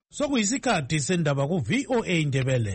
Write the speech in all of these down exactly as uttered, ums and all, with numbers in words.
Sokuyisikhathi sendaba ku V O A Ndebele.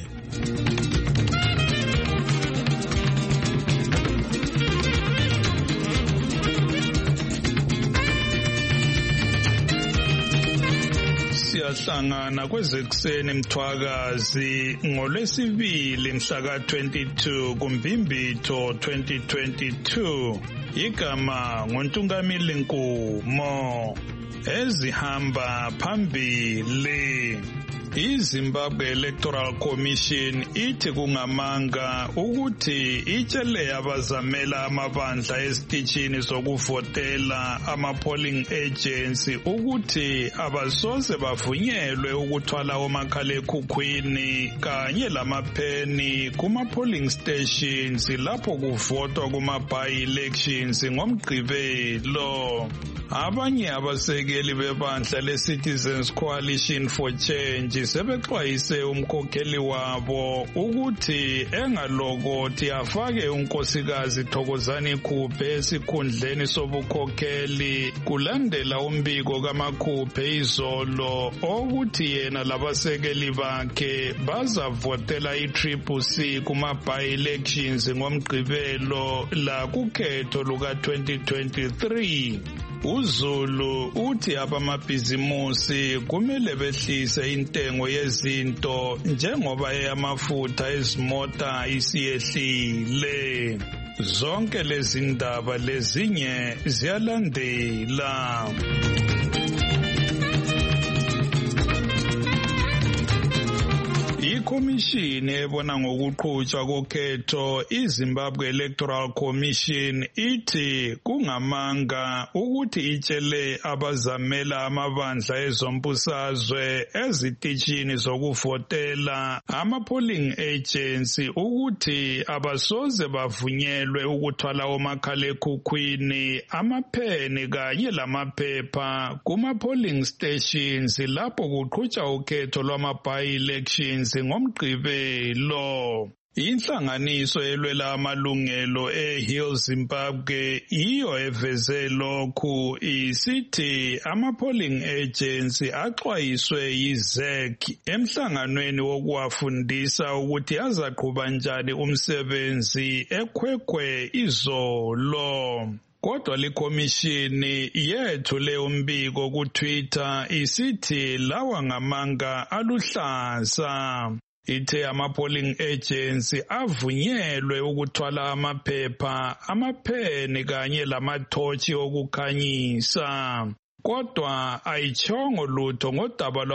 Siyahlangana kwezekuseni Mthwakazi ngolwesibili mhla ka twenty-two kuMbimbithi twenty twenty-two. Igama nguNtungamili Nkumo. Ezihamba phambili. iZimbabwe Electoral Commission ithi kungamanga ukuthi itshele abazamela amabandla esitishini sokuvotela ama-polling agency ukuthi abasoze bavunyelwe ukuthwala omakhalekhukhwini kanye lamapheni kuma-polling stations lapho kuvotwa kuma-by-elections ngomgqibelo. Abanye abasekeli bebandla le-Citizens Coalition for Change sebexwayise umkhokheli wabo ukuthi engalokothi afake unkosikazi Thokozani Khuphe esikhundleni sobukhokheli kulandela umbiko kaMakhuphe izolo ukuthi yena labasekeli bakhe bazavotela i-Triple C kuma-by-elections ngomgqibelo la kukhetho luka twenty twenty-three. uZulu uthi abamabhizimusi kumele behlise intengo yezinto njengoba eyamafutha ezimota isiyehlile. Zonke lezi ndaba lezinye ziyalandela. iKhomishini ebona ngokuqhutshwa kokhetho iZimbabwe Electoral Commission ithi kungamanga ukuthi itshele abazamela amabandla ezombusazwe ezitishini zokuvotela ama-polling agency ukuthi abasoze bavunyelwe ukuthwala omakhalekhukhwini, amapheni kanye lamaphepha kuma-polling stations lapho kuqhutshwa ukhetho lwama-by-elections ngomgqibelo. Inhlanganiso elwela amalungelo eHill Zimbabwe iyo eveze lokhu isithi ama-polling agency axwayiswe yi-Z E C emhlanganweni wokuwafundisa ukuthi azaqhuba njani umsebenzi eKwekwwe izolo. Kodwa likhomishini yethule umbiko ku-Twitter isithi lawa ngamanga aluhlaza. Ithe ama-polling agency avunyelwe ukuthwala amaphepha, amapheni kanye lamathotshi okukhanyisa. Kodwa ayitshongo lutho ngodaba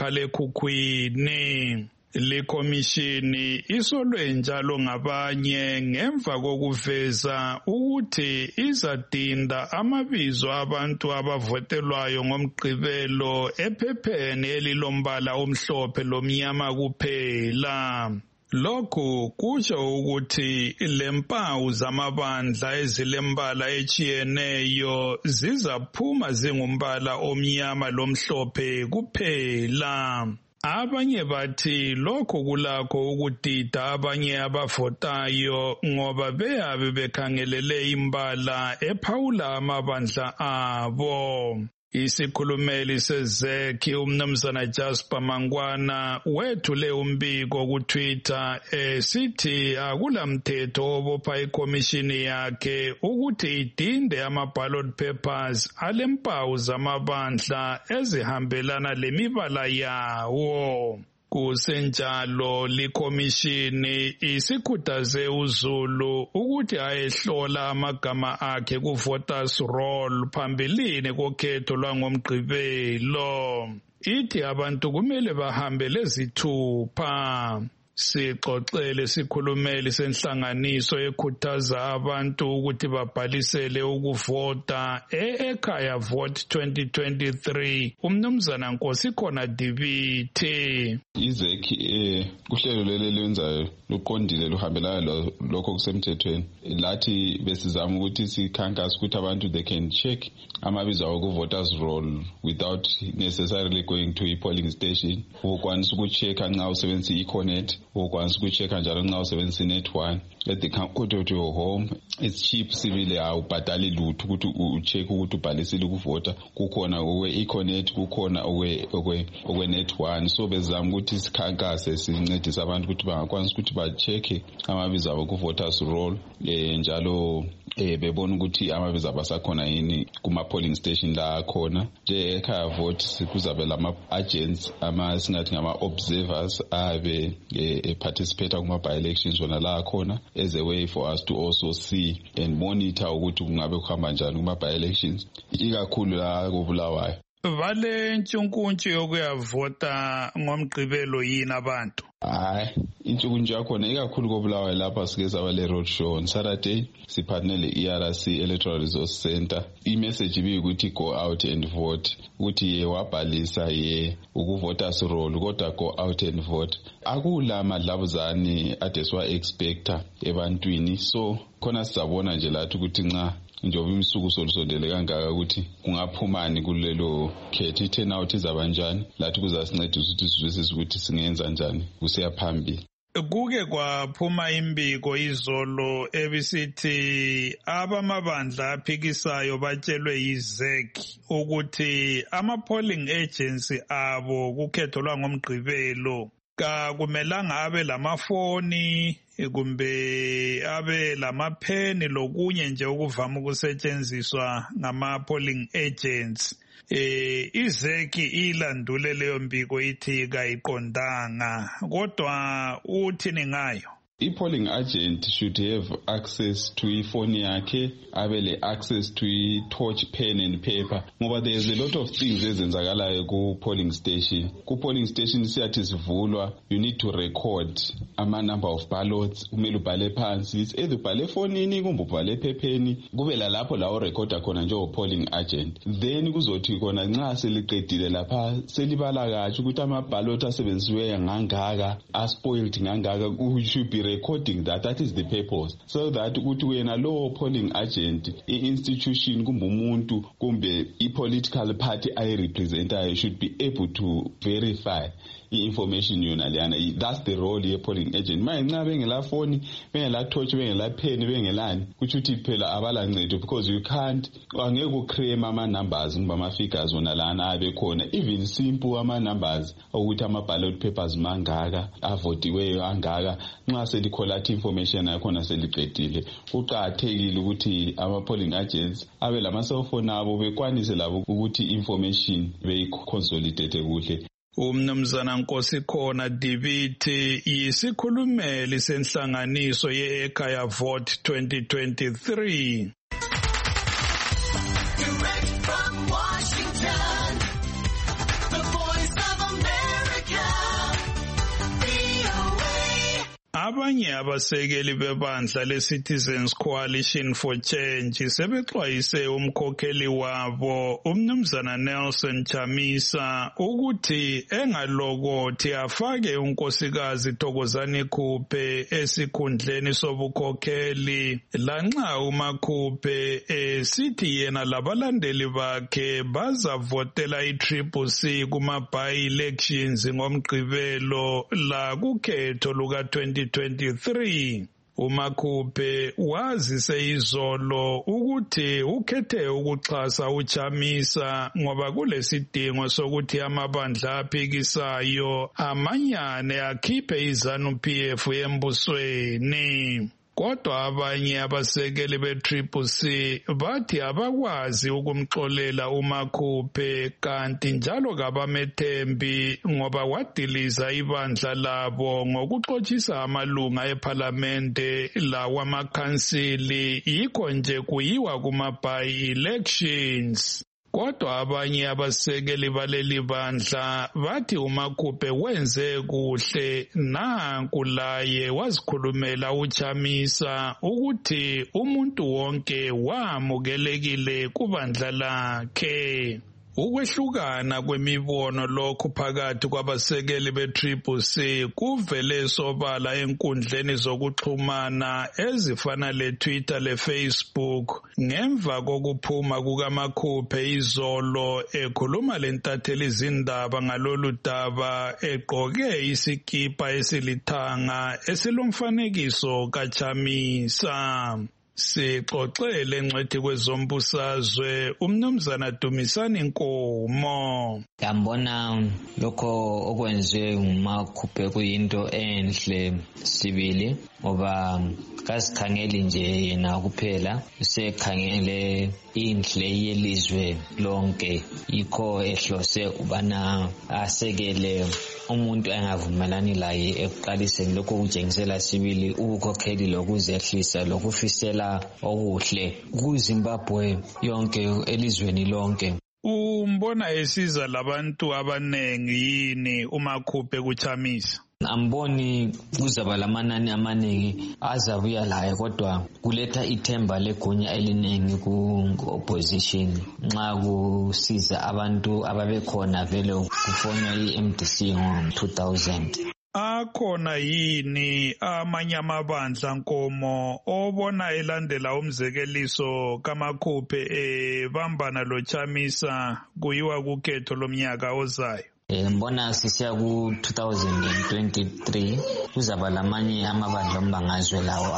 lwabomakhalekhukhwini. Likhomishini isolwe njalo ngabanye ngemva kokuveza ukuthi izadinda amabizo abantu abavotelwayo ngomgqibelo ephepheni elilombala omhlophe lomnyama kuphela. Lokhu kusho ukuthi lempawu zamabandla ezilembala etshiyeneyo zizaphuma zingumbala omnyama lomhlophe kuphela. Abanye bathi lokho kulakho ukudida abanye abavotayo ngoba beyabe bekhangelele imbala ephawula amabandla abo. Isikhulumeli se-Z E C umnumzana Jasper Mangwana wethule umbiko ku-Twitter esithi akulamthetho obopha ikhomishini yakhe ukuthi idinde ama-ballot papers alempawu zamabandla ezihambelana lemibala yawo. Kusenjalo likhomishini isikhuthaze uZulu ukuthi ayehlola amagama akhe ku-voters roll phambilini kokhetho lwangomgqibelo. Ithi abantu kumele bahambe lezithupha. Sixoxele sikhulumeli senhlanganiso ekhuthaza abantu ukuthi babhalisele ukuvota e-Ekhaya Vote twenty twenty-three. Umnumzana Nkosikhona Dibithe. I-Z E C eh kuhlelo leli lenzayo luqondile luhambelana lokho kusemthethweni. Lathi besizama ukuthi sikhankasa ukuthi abantu they can check amabizo awo ku-voters roll without necessarily going to a polling station. Ukwanisa ukucheck nxa usebenzisa i-Econet, ukwanisa ukucheck njalo nxa usebenzisa net one at the comfort of your home. It's cheap sibile awubhadali lutho ukuthi ucheck ukuthi ubhalisile ukuvota. Kukhona owe Econet, kukhona owe owe net one. So bezama ukuthi sikhankase sincedise abantu ukuthi bangakwanisa ukuthi ba-check amabizo abo ku-voters roll eh njalo eh bebona ukuthi amabizo abasakhona yini kuma polling station la khona. Nje ekhaya vote kuzabe lama agents ama singathi ngama observers abe eh participate kuma by elections wona la khona as a way for us to also see and monitor ukuthi kungabe kuhamba njani kuma by elections ikakhulu la koBulawayo. Vale ntshunkuntshi yokuyavota ngomgqibelo yini abantu? Hayi, intshunkuntshi yakhona ikakhulu koBulawayo lapha sike saba le road show on Saturday sipartner le E R C Electoral Resource Center. I-message ibi ukuthi go out and vote, ukuthi ye wabhalisa ye ukuvoters roll kodwa go out and vote. Akula madlabuzane ade siwa expecta ebantwini, so khona sizabona nje lathi ukuthi nxa njoba imisuku solusondele kangaka ukuthi kungaphumani kulelo khetho i-turnout izabanjani lathi kuzasinceda ukuthi sizwisise ukuthi singenza njani kusiya phambili. Kuke kwaphuma imbiko izolo ebisithi abamabandla aphikisayo batshelwe yiZ E C ukuthi ama-polling agency abo kukhetho lwangomgqibelo kakumelanga abe lamafoni kumbe abe lamapheni lokunye nje okuvama ukusetshenziswa ngama-polling agents. Eh iZ E C ilandule leyo mbiko ithi kayiqondanga, kodwa uthini ngayo? I-polling agent should have access to ifoni yakhe, abele access to i-torch, pen and paper, ngoba there's a lot of things ezenzakalayo ku-polling station. Ku-polling station siyathi sivulwa, you need to record ama number of ballots, kumele ubhale phansi, it's either ubhale efonini kumbe ubhale ephepheni, kube lalapho la urecorda khona njengo-polling agent. Then kuzothi khona nxa seliqedile lapha selibala kahle ukuthi ama-ballot asebenzisiweyo ngangaka, aspoiled ngangaka, you should be recording that. That is the purpose, so that ukuthi wena lo polling agent i-institution kumbe umuntu kumbe i-political party ayi-representayo should be able to verify i-information yona leyana. That's the role ye-polling agent. Manje nxa bengela phone, bengela torch, bengela pen, bengelani, kuthi uthi phela abalancedo, because you can't angeke uclaim ama-numbers kumbe ama-figures wona lana abekhona, even simple ama-numbers ukuthi ama-ballot papers mangaka avotiweyo angaka nxa selikholatha information yakhona seliqedile. Kuqakathekile ukuthi ama-polling agents abe lama-cellphone abo bekwanise labo ukuthi information beyiconsolidate kuhle. Umnumzana Nkosikhona Dibithi yisikhulumeli senhlanganiso ye-Ekhaya Vote twenty twenty-three. Direct from Washington, the voice of America, V O A. Abanye abasekeli bebandla le-Citizens Coalition for Change sebexwayise umkhokheli wabo umnumzana Nelson Chamisa ukuthi engalokothi afake unkosikazi Thokozani Khuphe esikhundleni sobukhokheli, lanxa uMakhuphe esithi yena labalandeli bakhe bazavotela i-Triple C kuma-by-elections ngomgqibelo la kukhetho luka twenty twenty-three. uMakhuphe wazise izolo ukuthi ukhethe ukuxhasa uChamisa ngoba kulesidingo sokuthi amabandla aphikisayo amanyane akhiphe iZANU-P F embusweni. Kodwa abanye abasekeli be-Triple C bathi abakwazi ukumxolela uMakhuphe kanti njalo kabamethembi ngoba wadiliza ibandla labo ngokuxotshisa amalunga ephalamende lawamakhansili, yikho nje kuyiwa kuma-by-elections. Kodwa abanye abasekeli baleli bandla bathi uMakhuphe wenze kuhle, nanku laye wazikhulumela uChamisa ukuthi umuntu wonke wamukelekile kubandla lakhe. Ukwehlukana kwemibono lokhu phakathi kwabasekeli be-Triple C kuvele sobala enkundleni zokuxhumana ezifana le-Twitter le-Facebook ngemva kokuphuma kukaMakhuphe izolo ekhuluma lentatheli izindaba ngalolu daba egqoke isikipa esilithanga esilomfanekiso kaChamisa. Sixoxele ngcwethi kwezombusazwe umnumzana Dumisani Nkomo. Ngambona lokho okwenziwe nguMakhuphe kuyinto enhle sibili ngoba kasikhangeli nje yena kuphela, usekhangele inhle yelizwe lonke, yikho ehlose ubana asekele umuntu engavumelani laye ekuqaliseni. Lokho kutshengisela sibili ukukhokheli lokuzehlisa lokufisela okuhle kuZimbabwe yonke, elizweni lonke. Umbona esiza labantu abanengi yini uMakhuphe kuChamisa? Amboni kuzaba lamanani amaningi azabuya laye, kodwa kuletha ithemba legunya eliningi ku-opposition nxa kusiza abantu ababekhona vele kufonwa i-M D C ngo two thousand. Akhona yini amanye amabandla Nkomo obona elandela umzekeliso kaMakhuphe ebambana loChamisa kuyiwa kukhetho lomnyaka ozayo? Mbona sisiya ku two thousand twenty-three kuzaba lamanye amabandla ombangazwe lawo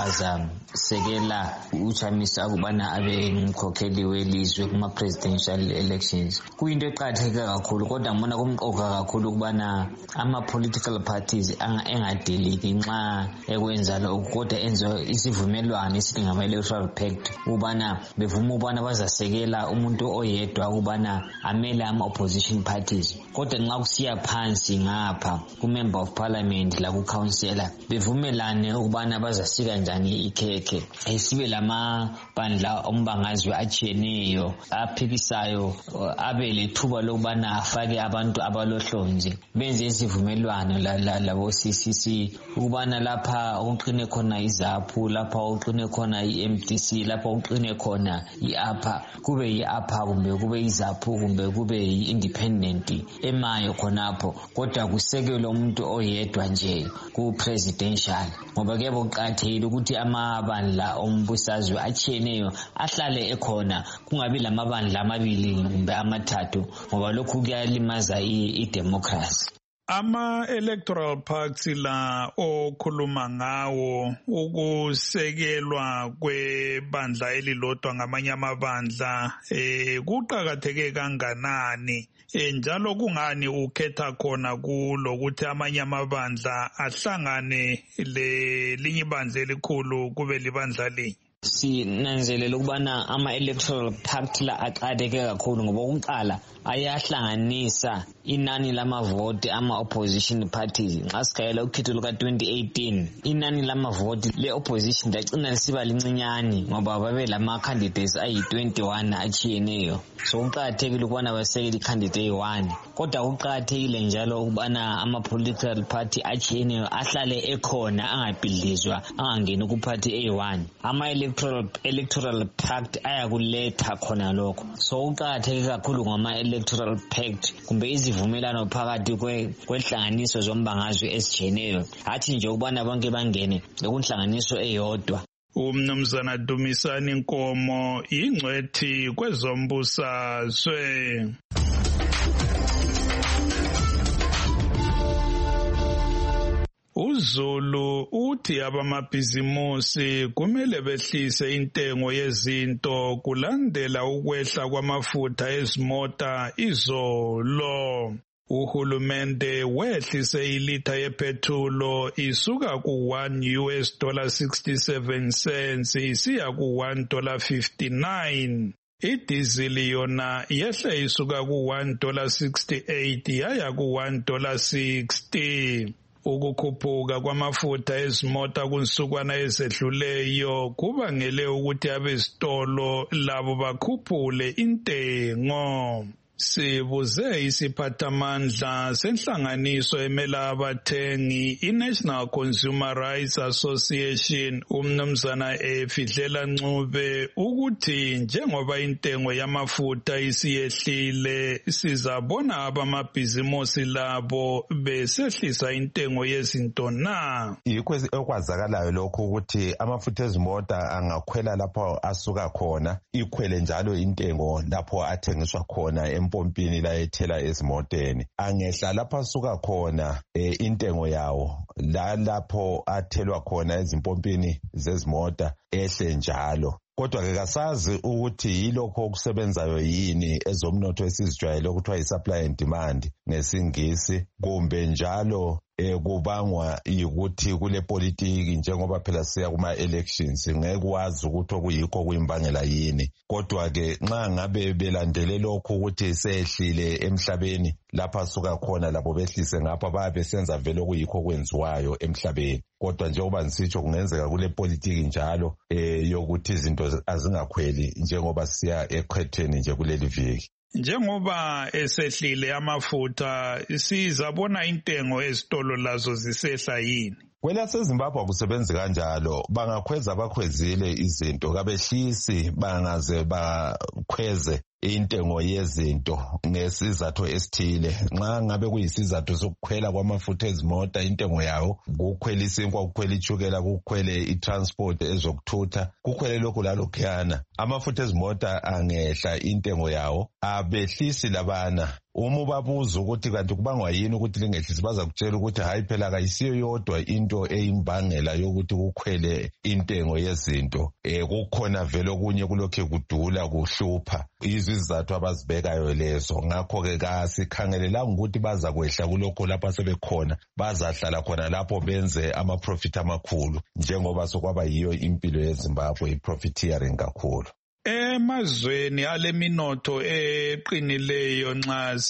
azasekela uChamisa ukubana abe ngumkhokheli welizwe kuma presidential elections. Kuyinto eqakatheke kakhulu, kodwa mbona kumqoka kakhulu ukubana ama political parties engadeliki nxa ekwenza lokho, kodwa enze isivumelwano esithi ngama electoral pact ukubana bevuma ukubana bazasekela umuntu oyedwa ukubana amele ama opposition parties. Kodwa nxa kusiya phansi ngapha ku-member of parliament la ku-councillor bevumelane ukubana bazasika njani ikhekhe, sibe lamabandla ombangazwe atshiyeneyo aphikisayo abe lethuba lokubana afake abantu abalohlonzi, benze isivumelwano labo-C C C ukubana lapha okuqine khona izaphu, lapha okuqine khona i-M D C, lapha okuqine khona i-APA kube yi-APA kumbe kube izaphu kumbe kube yi-independent emayo khonapho, kodwa kusekelwe umuntu oyedwa nje ku-presidential. Ngoba kuyaba kuqakathekile ukuthi amabandla ombusazwe atshiyeneyo ahlale ekhona, kungabi lamabandla amabili kumbe amathathu, ngoba lokhu kuyalimaza i-democracy. Ama-electoral pacts la okhuluma ngawo ukusekelwa kwebandla elilodwa ngamanye amabandla eh kuqakatheke kanganani, njalo kungani ukhetha khona kulo ukuthi amanye amabandla ahlangane lelinye ibandla elikhulu kube libandla linye? Sinanzelela ukubana ama-electoral pact la aqakatheke kakhulu ngoba okokuqala ayahlanganisa inani lamavoti ama-opposition parties. Nxa sikhangela ukhetho luka twenty eighteen inani lamavoti le-opposition lagcina lisiba lincinyane ngoba babe lama-candidates ayi-twenty-one atshiyeneyo. So kuqakathekile ukubana basekele i-candidate eyi-one, kodwa kuqakathekile njalo ukubana ama-political party atshiyeneyo ahlale ekhona, angabhidlizwa, angangeni ku-party eyi-one. Ama-electoral electoral pact ayakuletha khona lokho. So kuqakatheke kakhulu ngama-electoral pact kumbe izivumelano phakathi kwenhlanganiso zombangazwe ezitshiyeneyo, hathi nje ukubana bonke bangene kunhlanganiso eyodwa. Umnumzana Dumisani Nkomo, ingcwethi kwezombusazwe. uZulu uthi abamabhizimusi kumele behlise intengo yezinto kulandela ukwehla kwamafutha ezimota izolo. Uhulumende wehlise ilitha yepetrolo isuka ku one U S dollar sixty-seven cents isiya ku one dollar fifty-nine. Idizili yona yehle isuka ku one dollar sixty-eight yaya ku one dollar sixty. Ukukhuphuka kwamafutha ezimota kunsukwana ezedluleyo kubangele ukuthi abesitolo labo bakhuphule intengo. Sibuze isiphathamandla senhlanganiso emela abathengi iNational Consumer Rights Association umnumzana Efidlela Ncube ukuthi njengoba intengo yamafutha isiyehlile sizabona abamabhizimusi labo besehlisa intengo yezinto na. Yikho okwazakalayo lokho ukuthi amafutha ezimota angakhwela lapho asuka khona ikhwele njalo intengo lapho athengiswa khona empompini la ethela ezimoteni. Angehla lapho asuka khona e, intengo yawo la lapho athelwa khona ezimpompini zezimota ehle njalo. Kodwa ke kasazi ukuthi yilokho okusebenzayo yini ezomnotho esizijwayele ukuthiwa yi-supply and demand ngesingisi, kumbe njalo eh kubangwa ukuthi kule politiki njengoba phela siya kuma elections ngeke kwazi ukuthi okuyikho kuyimbangela yini. Kodwa ke nxa ngabe belandele lokho ukuthi sehlile emhlabeni lapha suka khona labo behlise ngapha babe senza vele okuyikho kwenziwayo emhlabeni. Kodwa njengoba nisitsho kungenzeka kule politiki njalo eh yokuthi izinto azingakhweli njengoba siya eqhetheni nje kuleli viki. Njengoba esehlile amafutha sizabona intengo ezitolo lazo zisehla yini? KwelaseZimbabwe akusebenzi kanjalo, bangakhweza bakhwezile izinto kabehlisi bangaze bakhweze intengo yezinto ngesizathu esithile. Nxa ngabe kuyisizathu sokukhwela kwamafutha ezimota intengo yawo kukhwela isinkwa, kukhwela ichukela, kukhwele itransport ezokuthutha, kukhwele lokho lalokhuyana, amafutha ezimota angehla intengo yawo abehlisi labana. Uma babuza ukuthi kanti kubangwa yini ukuthi lingehlisi baza kutshela ukuthi hayi phela kayisiyo yodwa into eyimbangela yokuthi kukhwele intengo yezinto. Eh kukhona vele okunye kulokho kudula kuhlupha. Izizathu abazibekayo lezo. Ngakho ke kasikhangelela ukuthi baza kwehla kulokho lapha sebekhona, bazahlala khona lapho benze ama profit amakhulu njengoba sokwaba yiyo impilo yeZimbabwe i-profiteering kakhulu. Emazweni aleminotho eqinileyo nxa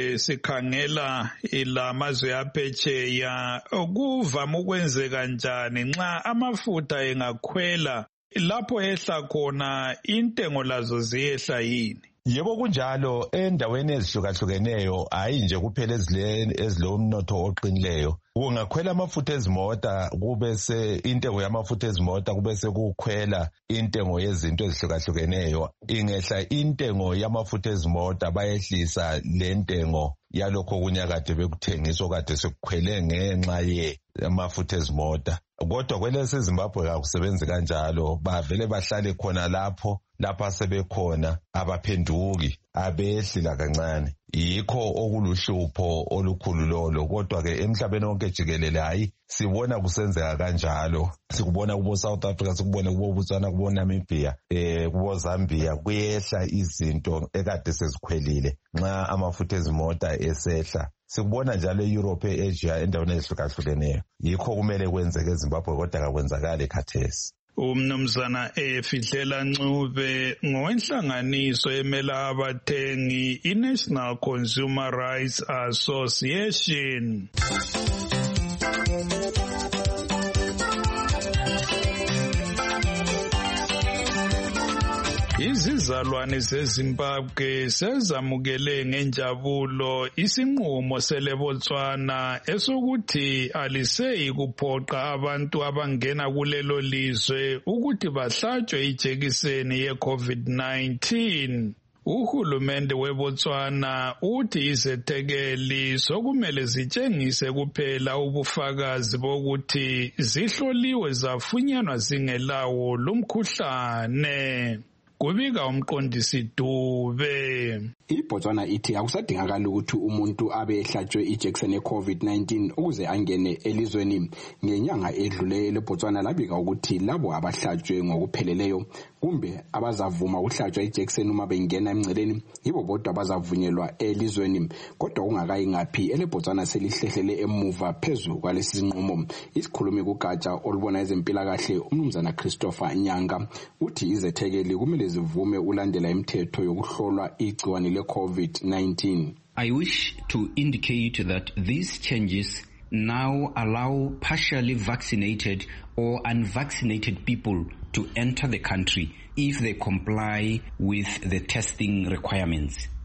sikhangela ilamazwe aphetsheya okuvama ukwenzeka njani nxa amafutha engakhwela lapho ehla khona intengo lazo ziyehla yini? Yebo kunjalo endaweni ezihlukahlukeneyo hayi nje kuphela ezileni ezilomnotho oqinileyo. Ungakhwela amafutha ezimota kube se intengo yamafutha ezimota kube sekukhwela intengo yezinto ezihlukahlukeneyo. Ingehla intengo yamafutha ezimota bayehlisa lentengo yalokho kunyakade bekuthengiswa kade sekukhwele ngenxa ye amafutha ezimota. Kodwa kwelese Zimbabwe akusebenzi kanjalo, bavele bahlale khona lapho lapha sebekhona abaphenduki abehlila kancane. Yikho okuluhlupho olukhulu lolo. Kodwa ke emhlabeni wonke jikelele hayi sibona kusenzeka kanjalo. Sikubona kubo South Africa, sikubona kubo Botswana, kubo Namibia, eh kubo Zambia kuyehla izinto ekade sezikhwelile nxa amafutha ezimota esehla. Sikubona njalo eEurope, eAsia, endaweni ezihlukahlukeneyo. Yikho kumele kwenzeke eZimbabwe kodwa kakwenzakala ekhathesi. Umnumzana Efidlela Ncube ngowenhlanganiso emela abathengi iNational Consumer Rights Association. Izizalwane zeZimbabwe sezamukele ngenjabulo isinqumo seleBotswana esokuthi aliseyi kuphoqa abantu abangena kulelo lizwe ukuthi bahlatshwe ijekiseni ye-COVID nineteen. Uhulumende weBotswana uthi izethekeli sokumele zitshengise kuphela ubufakazi bokuthi zihloliwe zafunyanwa zingelawo lumkhuhlane. Kubika umqondisi Dube. IBotswana ithi akusadingakala ukuthi umuntu abe ehlatshwe ijekiseni ye-COVID nineteen ukuze angene elizweni. Ngenyanga edlule leBotswana labika ukuthi labo abahlatshwe ngokupheleleyo kumbe abazavuma ukuhlatshwa ijekiseni uma bengena emngceleni yibo bodwa abazavunyelwa elizweni. Kodwa ungakayi ngaphi eleBotswana selihlehlele emuva phezu kwalesi sinqumo. Isikhulumi kugatsha olubona ezempilakahle umnumzana Christopher Nyanga uthi izethekeli kumele zivume ulandela imithetho yokuhlolwa igciwane le-COVID nineteen. I wish to indicate that these changes now allow partially vaccinated or unvaccinated people to enter the country if they comply with the testing requirements.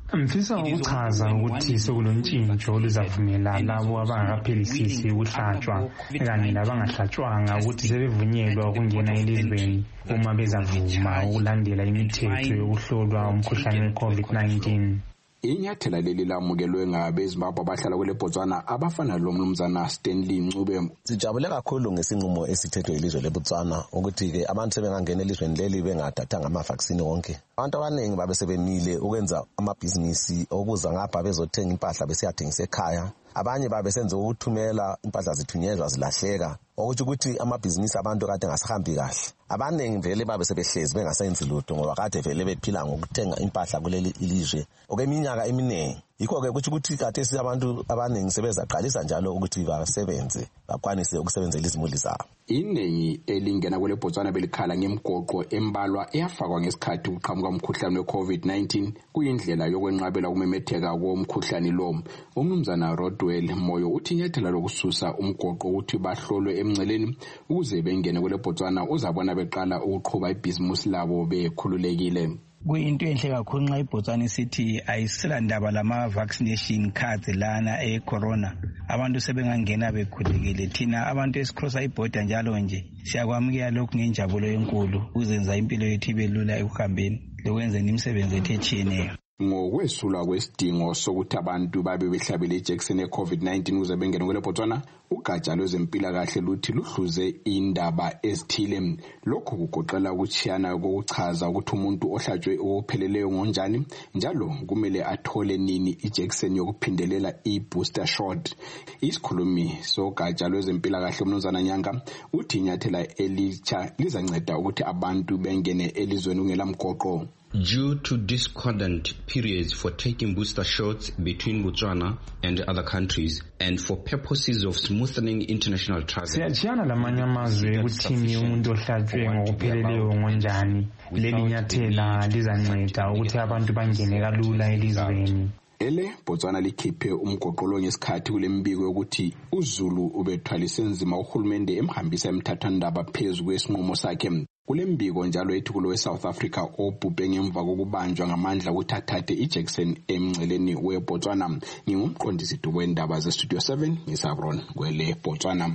Ngifisa ukuchaza ukuthi sokulontshintsho oluzavumela labo abangakaphelisisi ukuhlatshwa kanye labangahlatshwanga ukuthi sebevunyelwa ukungena elizweni uma bezavuma ukulandela imithetho yokuhlolwa umkhuhlane we-COVID nineteen. Inyathela leli lamukelwe ngabeZimbabwe abahlala kwele Botswana abafana lo mnumzana Stanley Ncube. Sijabule kakhulu ngesinqumo esithethwe ilizwe leBotswana ukuthi ke abantu sebengangena elizweni leli bengathathanga ama-vaccine wonke. Abantu abaningi babe sebemile ukwenza amabhizinisi okuza ngapha bezothenga impahla besiyathengisa ekhaya. Abanye babe senze ukuthumela impahla zithunyezwa zilahleka ukuthi ukuthi amabhizinisi abantu kade ngasihambi kahle. Abaningi vele babe sebehlezi bengasenzi lutho ngoba kade vele bephila ngokuthenga impahla kuleli ilizwe okweminyaka eminingi. Yikho ke ukuthi ukuthi kade abantu abaningi sebezaqalisa njalo ukuthi basebenze bakwanise ukusebenzela izimuli zabo. Iningi elingena kwele Botswana belikhala ngemgoqo embalwa eyafakwa ngesikhathi uqhamuka umkhuhlane we-COVID nineteen kuyindlela yokwenqabela ukumemetheka komkhuhlane lo. Umnumzana Rodwell Moyo uthi inyathela lokususa umgoqo ukuthi bahlolwe emnceleni ukuze bengene kwele Botswana uzabona beqala ukuqhuba ibhizimusi labo bekhululekile. Kuyinto enhle kakhulu nxa iBotswana isithi ayisela ndaba lama vaccination cards lana e corona. Abantu sebengangena bekhulekile. Thina abantu esicrossa iborder njalo nje siyakwamukela lokhu ngenjabulo enkulu ukuzenza impilo yethu ibe lula ekuhambeni lokwenza imisebenzi yethu etshiyeneyo. Ngokwesula kwesidingo sokuthi abantu babe behlabele ijekiseni ye-COVID nineteen ukuze bengene kwele Botswana, ugatsha lwezempilakahle luthi luhluze indaba ezithile. Lokhu kugoqela ukuchiyana kokuchaza ukuthi umuntu ohlatshwe okupheleleyo ngonjani njalo kumele athole nini ijekiseni yokuphindelela i-booster shot. Isikhulumi sogatsha lwezempilakahle uMnumzana Nyanga uthi inyathela elitsha lizanceda ukuthi abantu bengene elizweni kungelamgoqo. Due to discordant periods for taking booster shots between Botswana and other countries and for purposes of smoothing international travel. Siyachiyana lamanye amazwe ukuthini umuntu ohlatshwe ngokupheleleyo ngonjani. Leli nyathela lizanceda ukuthi abantu bangene kalula elizweni. Ele Botswana likhiphe umgoqolo ngesikhathi kule mbiko yokuthi uZulu ubethwalise nzima uhulumende emhambisa emthathwandaba phezulu kwesinqumo sakhe. Kule mbiko njalo ethukulo we-South Africa obhubhe ngemva kokubanjwa ngamandla ukuthi athathe ijekiseni emngceleni weBotswana. Ngingumqondisi wendaba ze-Studio seven ngisabron kwele Botswana.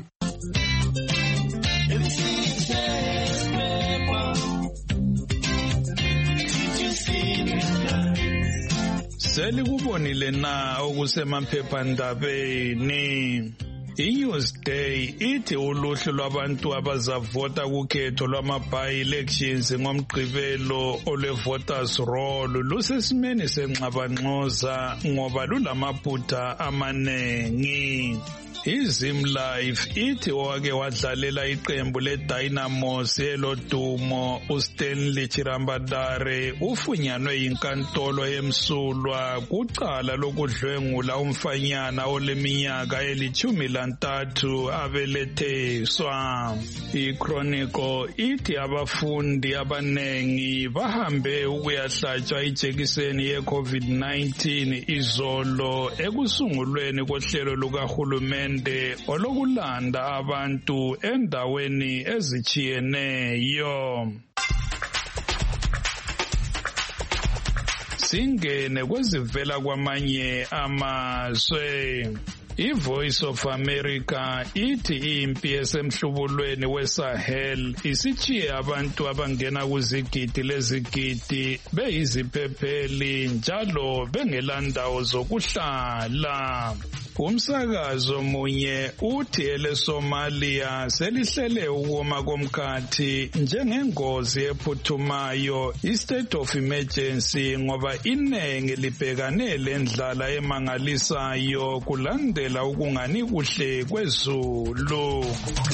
Selikubonile na okusemaphephandabeni. I-Newsday ithi uluhlu lwabantu abazavota kukhetho lwama-by-elections ngomgqibelo olwe-voters roll lusesimeni senxabanxoza ngoba lulamaphutha amanengi. iZimlife ithi owake wadlalela iqembu leDynamos elodumo uStanley Chirambadare ufunyanwe yinkantolo emsulwa kucala lokudlwengula umfanyana oleminyaka elithumi lantathu abeletheswa. iChronicle ithi abafundi abanengi bahambe ukuyahlatshwa ijekiseni ye-COVID nineteen izolo ekusungulweni kohlelo lukahulumende olokulanda abantu endaweni ezitshiyeneyo. Singene kwezivela kwamanye amazwe. iVoice of America ithi impi esemhlubulweni weSahel isichiye abantu abangena kuzigidi lezigidi beyiziphepheli njalo bengelandawo zokuhlala. Umsakazo munye uthi eleSomalia selihlele ukuma komkhathi njengengozi ephuthumayo i-state of emergency ngoba inengi libhekane lendlala emangalisayo kulandela ukungani kuhle kwezulu.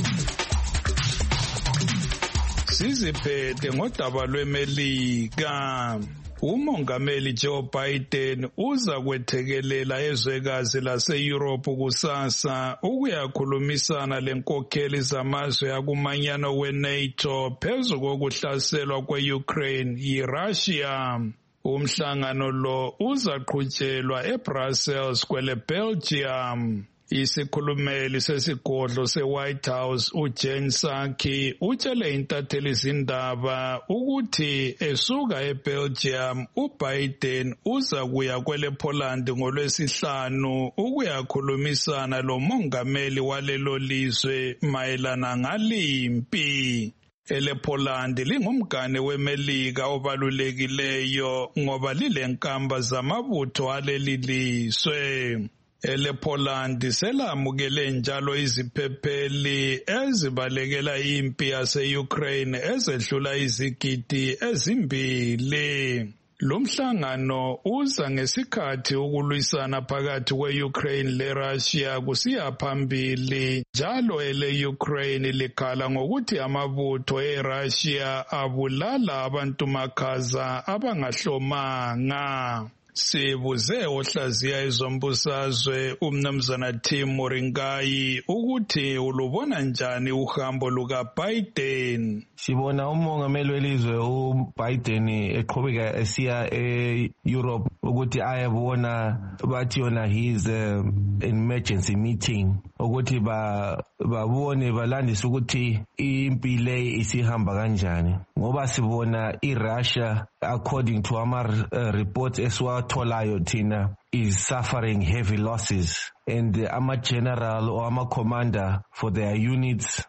Siziphethe ngodaba lweMelika. Umongameli Joe Biden uza kwethekelela ezwekazi lase-Europe kusasa ukuyakhulumisana lenkokheli zamazwe akumanyano we-NATO phezu kokuhlaselwa kwe-Ukraine yi-Russia. Umhlangano lo uzaqhutshelwa eBrussels kwele Belgium. Isikhulumeli sesigodlo se-White House uJen Psaki utshele intatheli izindaba ukuthi esuka eBelgium uBiden uza kuya kwele Poland ngolwesihlanu ukuyakhulumisana lomongameli walelo lizwe mayelana ngalimpi. Ele Poland lingumgane weMelika obalulekileyo ngoba lilenkamba zamabutho aleli lizwe. Ele Poland selamukele njalo iziphepheli ezibalekela impi yase-Ukraine ezedlula izigidi ezimbili. Lomhlangano uza ngesikhathi ukulwisana phakathi kwe-Ukraine le-Russia kusiya phambili, njalo ele-Ukraine likhala ngokuthi amabutho e-Russia abulala abantu makhaza abangahlomanga. Sibuze ohlaziya ezombusazwe umnumzana Tim Moringai ukuthi ulubona njani uhambo lukaBiden. Sibona umongameli welizwe uBiden eqhubeka esiya e-Europe ukuthi ayebona bathi yona his emergency meeting ukuthi ba babone balandisa ukuthi impi le isihamba kanjani, ngoba sibona iRussia according to ama uh, reports eswatholayo thina is suffering heavy losses, and ama general or ama commander for their units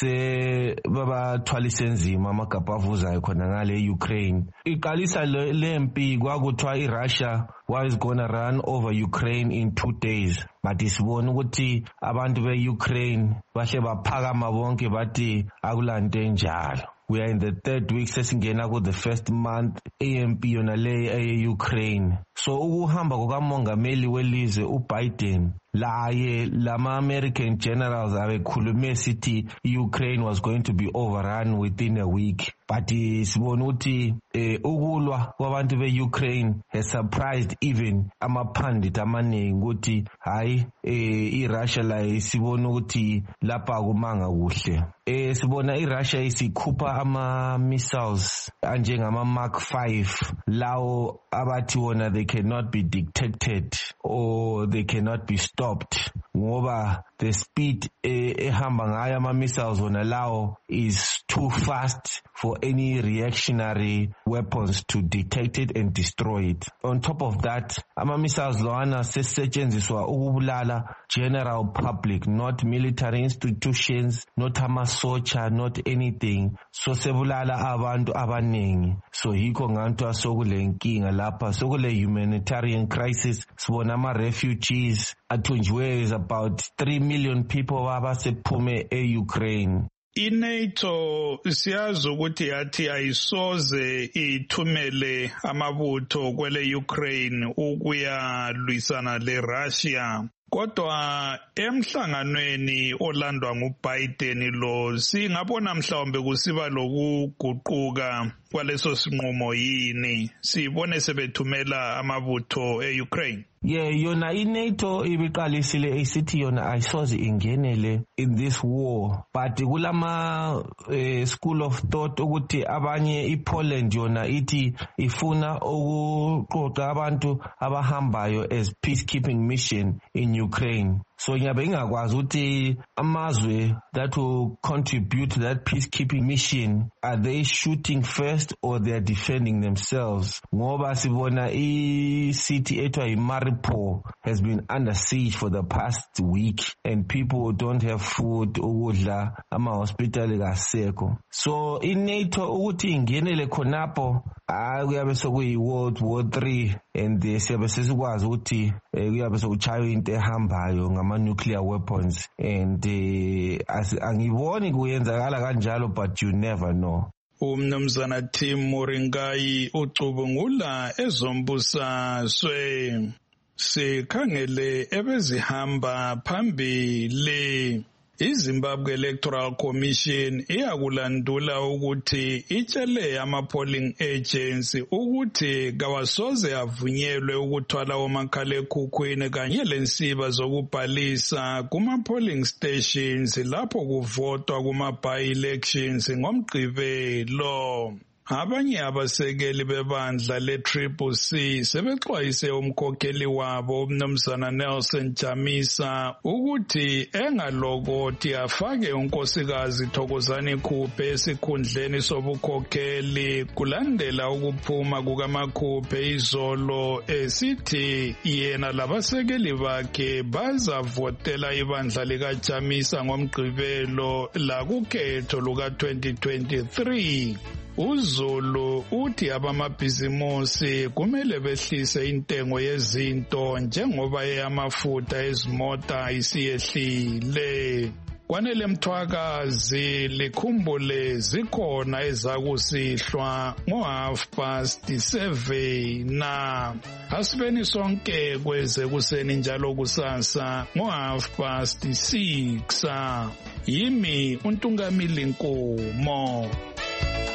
se baba thwalise nzima amagabhavuzayo khona ngale eUkraine. Iqalisa lempi kwakuthiwa iRussia was gonna run over Ukraine in two days, but isibona ukuthi abantu beUkraine bahle baphakama bonke bathi akulante njalo. We are in the third week sesingena ku the first month A M P yona le e-Ukraine. So ukuhamba kukamongameli welizwe uBiden laye lama American generals abekhulume sithi Ukraine was going to be overrun within a week, but sibona ukuthi eh, ukulwa kwabantu be-Ukraine has surprised even amaphandit amaningi ukuthi hayi eh, iRussia la sibona ukuthi lapha kumanga kuhle. Eh, sibona iRussia isikhupha ama missiles anjengama Mark five lawo abathi wona they cannot be detected or they cannot be stopped, ngoba the speed ehamba ngayo ama missiles wona lawo is too fast for any reactionary weapons to detect it and destroy it. On top of that, ama missiles lowana sesetshenziswa ukubulala general public, not military institutions, not ama soldier, not anything. So sebulala abantu abaningi. So yikho nganto sokule nkinga lapha, sokule humanitarian crisis. Sibona ama refugees athunjiwe is about three million people abasephume e-Ukraine. I-NATO siyazi ukuthi yathi ayisoze ithumele amabutho kwele Ukraine ukuyalwisana le-Russia. Kodwa emhlanganweni olandwa nguBiden lo singabona mhlawumbe kusiba lokuguquka kwaleso sinqumo yini, sibone sebethumela amabutho e-Ukraine. Yeah, yona i-NATO ibiqalisile isithi yona ayisoze ingenele in this war, but kulama uh, school of thought ukuthi abanye iPoland yona ithi ifuna ukuqoqa abantu abahambayo as peacekeeping mission in Ukraine. So nyabe ingakwazi ukuthi amazwe that will contribute to that peacekeeping mission, are they shooting first or they are defending themselves? Ngoba sibona i-city etwa iMariupol has been under siege for the past week and people don't have food, ukudla, ama-hospital kasekho. So i-NATO ukuthi ingenele khonapho kuyabe sokuyi World War Three, and siyabe sesikwazi ukuthi kuyabe sokuchaywa into ehambayo ngama-nuclear weapons, and angiboni kuyenzakala kanjalo, but you never know. Umnumzana Tim Moringai ucubungula ezombusazwe. Sikhangele ebezihamba phambili. iZimbabwe Electoral Commission iyakulandula ukuthi itshele ama-polling agents ukuthi kawasoze avunyelwe ukuthwala omakhalekhukhwini kanye lensiba zokubhalisa kuma-polling stations lapho kuvotwa kuma-by-elections ngomgqibelo. Abanye abasekeli bebandla le-Triple C sebexwayise umkhokheli wabo uMnumzana Nelson Chamisa ukuthi engalokothi afake unkosikazi Thokozani Khuphe esikhundleni sobukhokheli kulandela ukuphuma kukaMakhuphe izolo esithi yena labasekeli bakhe bazavotela ibandla likaChamisa ngoMgqibelo lakukhetho luka twenty twenty-three. uZulu uthi abamabhizimusi kumele behlise intengo yezinto njengoba eyamafutha ezimota isiyehlile. Kwanele Mthwakazi likhumbule zikhona ezakusihlwa ngo half past seven na asibeni sonke kweze kuseni njalo kusasa ngo half past six. Yimi uNtungamili Nkomo.